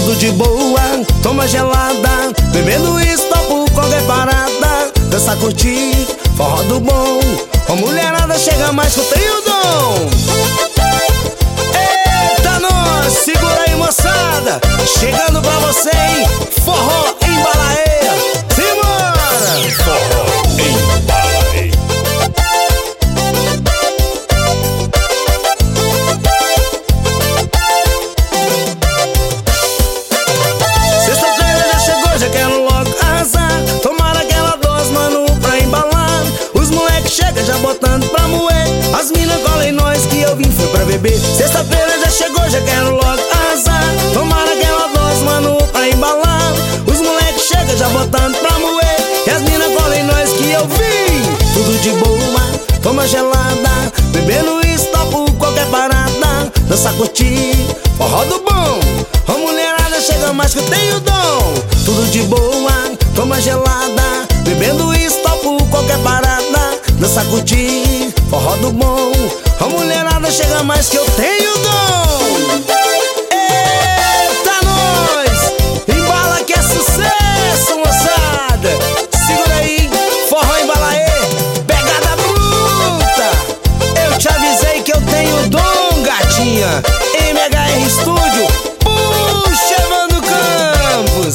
tudo de boa, toma gelada, bebendo isso, topo qualquer parada. Dança, curtir, forró do bom, a mulherada chega mais que eu tenho o dom. Eita nós, segura aí moçada, chegando pra você, hein? Forró em Balaê, simbora! Forró em Balaê. Sexta-feira já chegou, já quero logo arrasar. Tomar aquela dose, mano, pra embalar. Os moleques chegam já botando pra moer. As minas colam em nós que eu vim foi pra beber. Sexta-feira já chegou, já quero logo arrasar. Tomar aquela dose, mano, pra embalar. Os moleques chegam já botando pra moer. E as minas colam em nós que eu vim. Tudo de boa, toma gelada, bebendo isso, topo qualquer parada. Dança, curtir, forró do bom, a mulherada chega mais que eu tenho dom. Tudo de boa, toma gelada, bebendo isso, topo qualquer parada. Dança, curtir, forró do bom, a mulherada chega mais que eu tenho dom. Eita nós, embala que é sucesso, moçada. Segura aí, forró em Balaê, pegada bruta. Eu te avisei que eu tenho dom, gatinha. MHR Studio, puxa, Evandro Campos.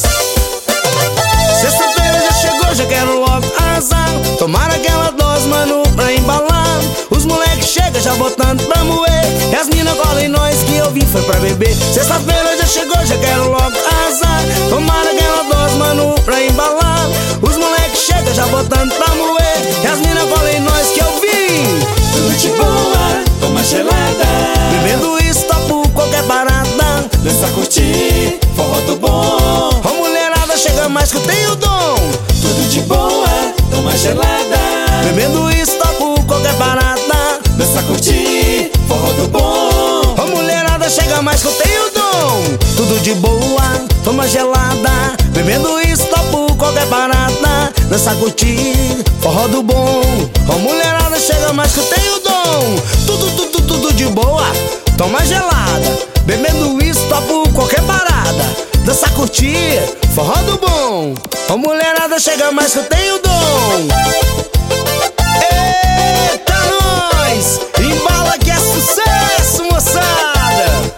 Sexta-feira já chegou, já quero logo arrasar. Tomar aquela dose, mano, pra embalar. Os moleques chegam já botando pra moer. E as minas colam em nós que eu vim foi pra beber. Sexta-feira já chegou, já quero logo arrasar. Tomar aquela dose, mano, pra embalar. Os moleques chegam já botando pra moer. E as minas colam em nós que eu vim. Tudo de boa, toma gelada, Bebendo isso, topo qualquer parada. dança, curtir, forró do bom. A mulherada chega mais que eu tenho dom. Tudo de boa, toma gelada, Bebendo isso, topo qualquer parada. dança, curtir, forró do bom. A mulherada chega mais que eu tenho dom. Tudo de boa, toma gelada, bebendo isso, topo qualquer parada. Dança, curtir, forró do bom, a mulherada chega mais que eu tenho dom. Tudo de boa, toma gelada, bebendo isso, topo qualquer parada. Dança, curtir, forró do bom, a mulherada chega mais que eu tenho dom. Eita nós, embala que é sucesso, moçada.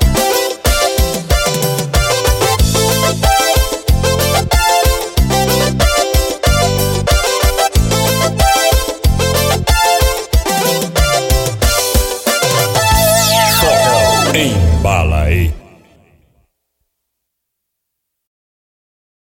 Forró em Balaê.